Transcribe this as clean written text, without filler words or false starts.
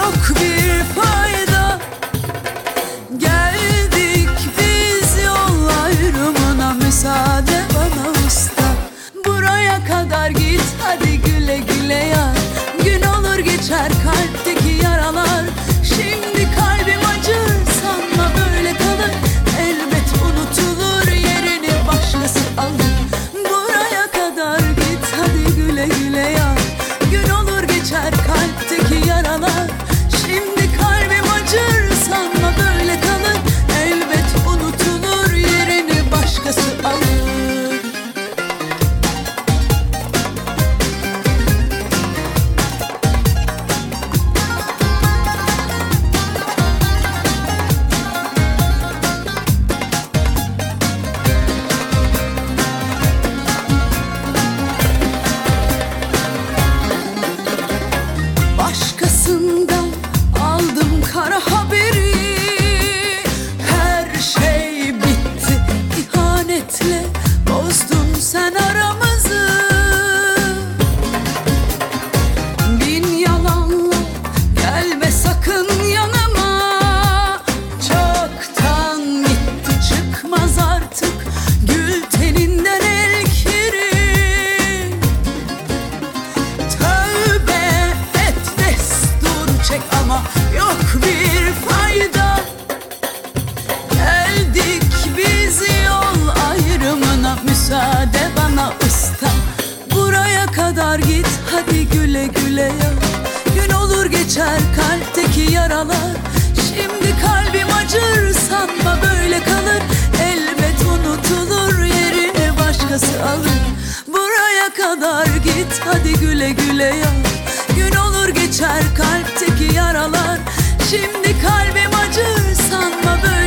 yok bir fayda. Geldik biz yol ayrımına, müsaade bana usta. Buraya kadar git hadi güle güle yar. Gün olur geçer kalpteki yaralar. Şimdi kalbim acır sanma böyle kalır. Elbet unutulur, yerini başkası alır. Buraya kadar git hadi güle güle yar. Gün olur geçer kalpteki yaralar. Şimdi kalbim acır sanma böyle kalır. Elbet unutulur, yerini başkası alır. Başkasından aldım kara haberi. Her şey bitti ihanetle, bozdun sen aramızı. Bin yalanla gelme sakın yanıma. Çoktan gitti çıkmaz artık gül teninden el kiri. Tövbe et destur çek ama yok bir fayda. Geldik biz yol ayrımına, müsaade bana usta. Buraya kadar git hadi güle güle yar. Gün olur geçer kalpteki yaralar. Şimdi kalbim acır sanma böyle kalır. Elbet unutulur, yerini başkası alır. Buraya kadar git hadi güle güle yar. Gün olur geçer kalpteki yaralar. Şimdi kalbim acır sanma böyle